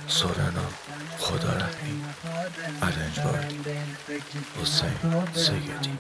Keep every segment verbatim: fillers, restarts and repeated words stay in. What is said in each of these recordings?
سورنا خدا رحیم ارنج بار حسین سیدی.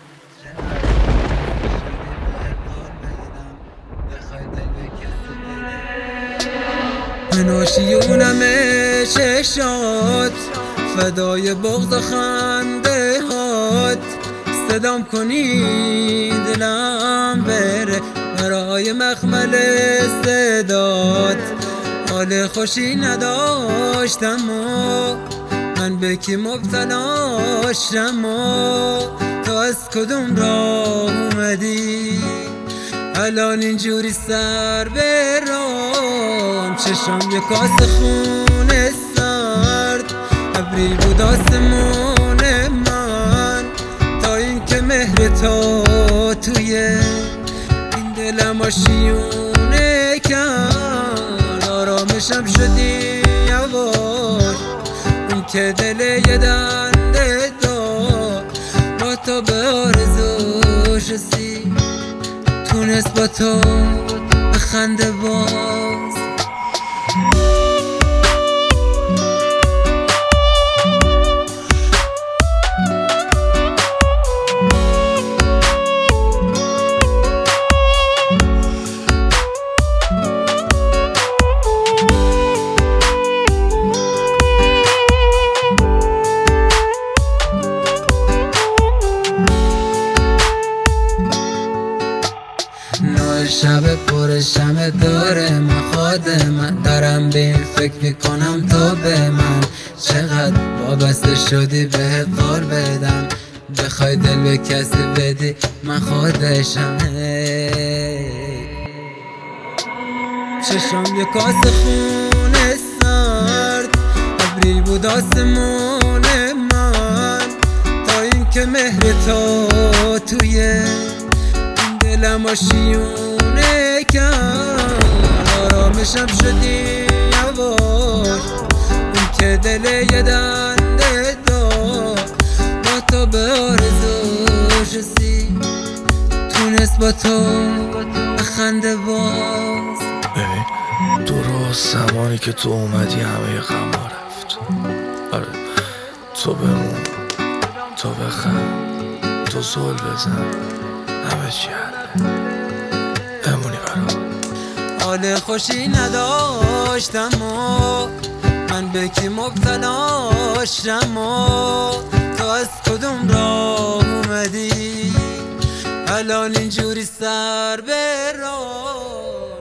مناشیونم چشات فدای بغض و خنده هات، صدام کنی دلم بره برای مخمل صدات. حال خوشی نداشتم و من به کی مبتلاشم و تو از کدوم راه اومدی الان اینجوری سر برام. چشم یه کاسه خون سرد ابری بود آسمون من، تا این که مهر تو توی این دلم آشیونه کرد. آرامشم شدی یواش اون که دل یه دنده دار، با تو به آرزوش رسید تونست با تو بخنده باز. شب پر شمع داره من خادمم، دارم به این فکر میکنم تو به من چقدر وابسته شدی بهت قول بدم. بخوای دل به کسی بدی من خودشم. چشم یه کاسه خون سرد ابری بود آسمون من، تا این که مهر تو توی دلم آشیونه کرد. آرامشم شدی یواش اون که دل یه دنده دار، با تو به آرزوش رسید تونست با تو بخنده باز. ببین درست زمانی که تو اومدی همه غم رفت. آره تو بمون، تو بخند، تو زل بزن، همه چی حله، بمونی برام. حال خوشی نداشتم و من به کی مبتلاشم و تو از کدوم راه اومدی الان اینجوری سر برام.